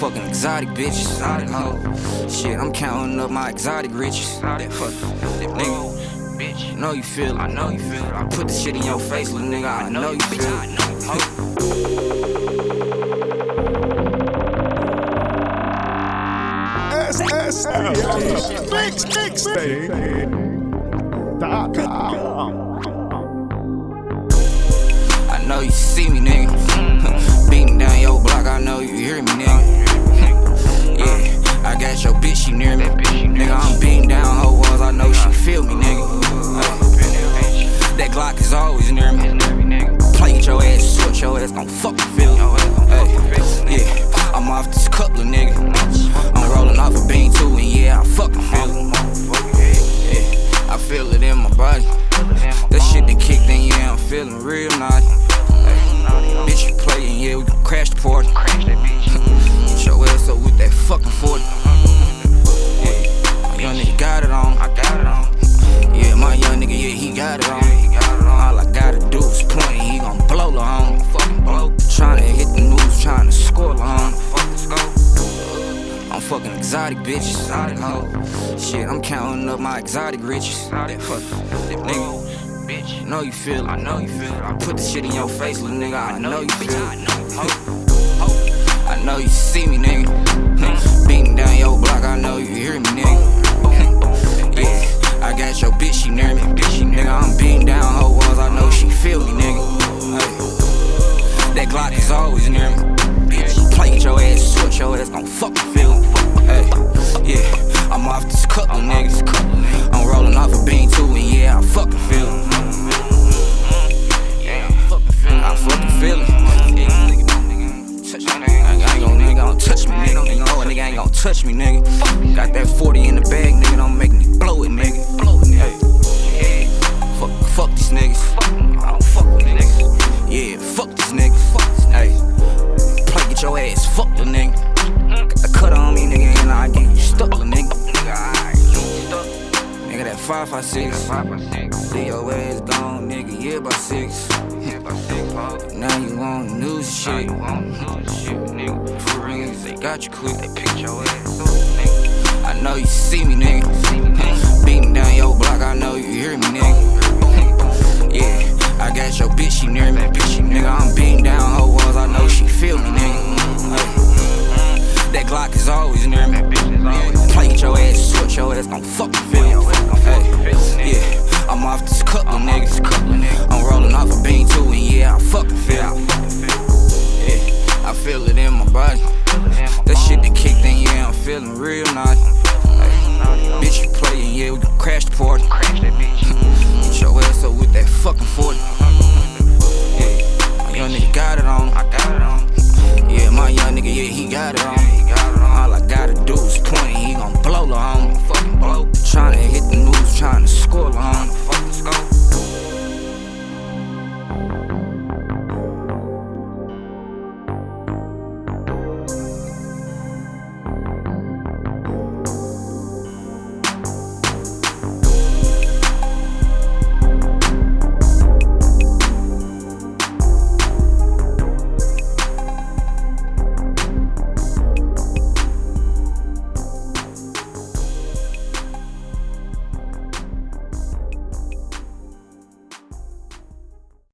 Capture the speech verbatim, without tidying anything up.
fucking exotic bitches. Exotic hoe. Shit, I'm counting up my exotic riches. That fucking nigga, bitch. I know you feel it. I know you feel it. I put the shit in your face, little nigga. I know you feel it. S S L Mix Mixtape dot com. I know you see me, nigga. Beating down your block, I know you hear me, nigga. Yeah, I got your bitch, she near me. Nigga, I'm beating down her walls, I know she feel me, nigga. Ay, that Glock is always near me. Play with your ass, switch your ass, gon' fucking feel me. Ay, yeah, I'm off this couple, nigga. I'm rolling off a bean too, and yeah, I fucking feel it. Yeah, I feel it in my body. That shit that kicked in, yeah, I'm feeling real naughty. Ay, bitch, you playin', yeah, we gon' crash the party. Get your ass up with that fucking forty. Yeah, my young nigga got it on. I got it on. Yeah, my young nigga, yeah, he got it on. All I gotta do is point, he gon' blow the home. Fucking blow. Tryna hit the news, tryna score the home. I'm fucking exotic bitches. Exotic hoe. Shit, I'm counting up my exotic riches. That fucking nigga, bitch. I know you feel it. I know you feel it. I put the shit in your face, little nigga. I know you feel it. I know you see me, nigga. Beating down your block, I know you hear me, nigga. Yeah, I got your bitch, she near me. Nigga, I'm beating down her walls, I know she feel me, nigga. Ay, that Glock is always near me. Play with your ass, switch your ass, gon' fucking feel me. Hey, yeah, I'm off this couple niggas. I'm rolling off a bean too, and yeah, I fucking feel it. Yeah, I fucking feel it. I fucking feel it. I ain't gon' nigga gon' touch me, nigga. You know a nigga ain't gon' touch me, nigga. Got that forty in the bag, nigga. Don't make me blow it, nigga. Blow it, nigga. Hey, fuck, fuck these niggas. I don't fuck with niggas. Yeah, fuck these niggas. Fuck these niggas. Hey, play get your ass, fuck the nigga. Got the cut on me, nigga, and I get you stuck, little nigga. Nigga, alright, you stuck. Nigga, that five five six. Leave your ass gone, nigga, yeah, by six. Now you on news shit. For real, they got you quick. They picked your ass up, nigga. I know you see me, nigga. Beating down your block, I know you hear me, nigga. Yeah, I got your bitch, she near me. Nigga, I'm beating down her walls, I know she feel me, nigga. That Glock is always near me. Play with your ass, switch your ass, gon' fucking feel me. Hey, yeah, I'm off this couple niggas. I'm rolling off a bean too, and yeah, I fucking feel it. Yeah, I feel it in my body. That shit that kicked in, yeah, I'm feeling real naughty. Hey, bitch, you playin', yeah, we gon' crash the party. Get your ass up with that fucking forty. Yeah, my young nigga got it on. I got it on. Yeah, my young nigga, yeah, he got it on.